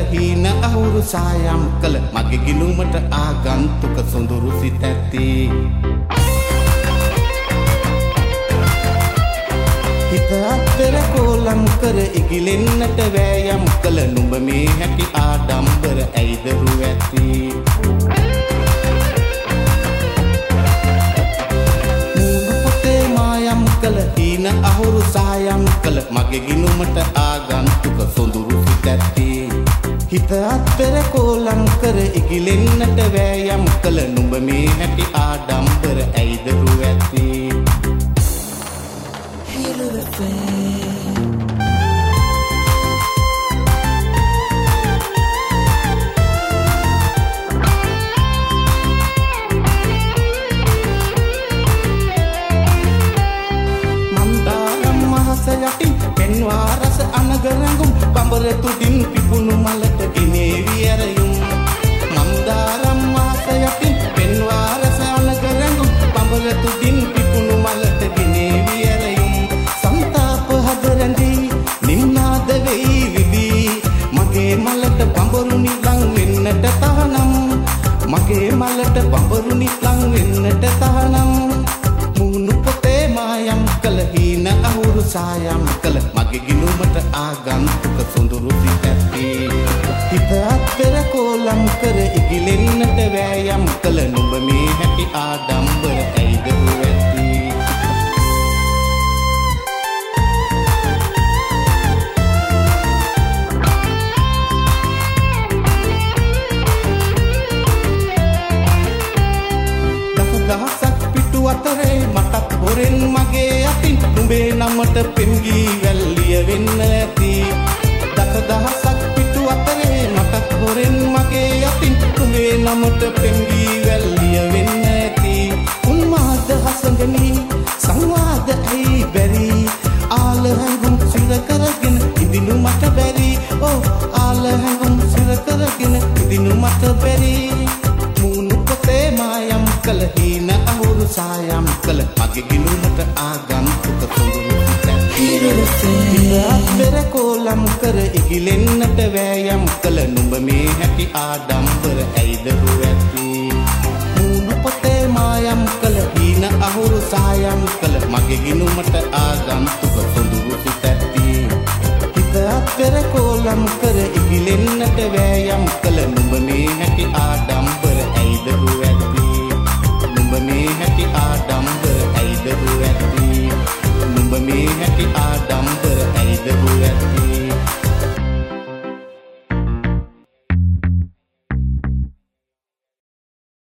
හීන අහුරු සායම් කළ මගේ ගිනුමට ආගන්තුක සොඳුරු සිත ඇති හිත අත්පෙර කෝලම් කර ඉගිලෙන්නට වෑයම් කළ නුඹ මේ හැටි ආඩම්බර ඇයිදරු ඇති මූණු පොතේ මායම් කළ හීන අහුරු සායම් කළ මගේ ගිනුමට ආගන්තුක සොඳුරු සිත ඇති හිත අත්පෙර කෝලම් කර ඉගිලෙන්නට වෑයම් කළ නුඹ මේ හැටි ආඩම්බර ඇයිදරු ඇති මන්දාරම් මහස යටින් පෙන්වා රස අනගරඟුම් බඹර තුඩින් පිපුණු මලට ගෙනේවි ඇරයුම් මන්දාරම් මහස යටින් පෙන්වා රස අනගරඟුම් බඹර තුඩින් පිපුණු මලට ගෙනේවි ඇරයුම් සන්තාප හදරැඳි නින්නාද වෙයි විදී මගේ මලට බඹරුනි ලං වෙන්නට තහනම් මගේ මලට බඹරුනි ලං වෙන්නට තහනම් මූණු පොතේ මායම් කළ හීන අහුරු සායම් කළ මගේ ගිනුමට ආගන්තුක සොඳුරු සිත ඇති හිත අත්පෙර කෝලම් කර ඉගිලෙන්නට වෑයම් කළ නුඹ මේ හැටි ආඩම්බර ඇයිදරු ඇති දහසක් පිටු අතරේ මටත් හොරෙන් මගේ අතින් නුඹේ නමට පෙම්ගී වැල්ලිය වෙන්න ඇති දහසක් පිටු අතරේ මටත් හොරෙන් මගේ අතින් නුඹේ නමට පෙම්ගී වැල්ලිය වෙන්න ඇති උන්මාද හසඟනි සංවාද ඇයි බැරි ආල හැඟුම් සිර කරගෙන ඉදිනු මට බැරි ආල හැඟුම් සිර කරගෙන ඉදිනු මට බැරි මූණු පොතේ මායම් කළ හීන අහුරු සායම් කළ මගේ ගිනුමට ආගන්තුක සොඳුරු සිත අත්පෙර කෝලම් කර ඉගිලෙන්නට වෑයම් කළ නුඹ මේ හැටි ආඩම්බර ඇයිදරු ඇති මූණු පොතේ මායම් කළ හීන අහුරු සායම් කළ මගේ ගිනුමට ආගන්තුක සොඳුරු සිත ඇති හිත අත්පෙර කෝලම් කර ඉගිලෙන්නට වෑයම් කළ නුඹ මේ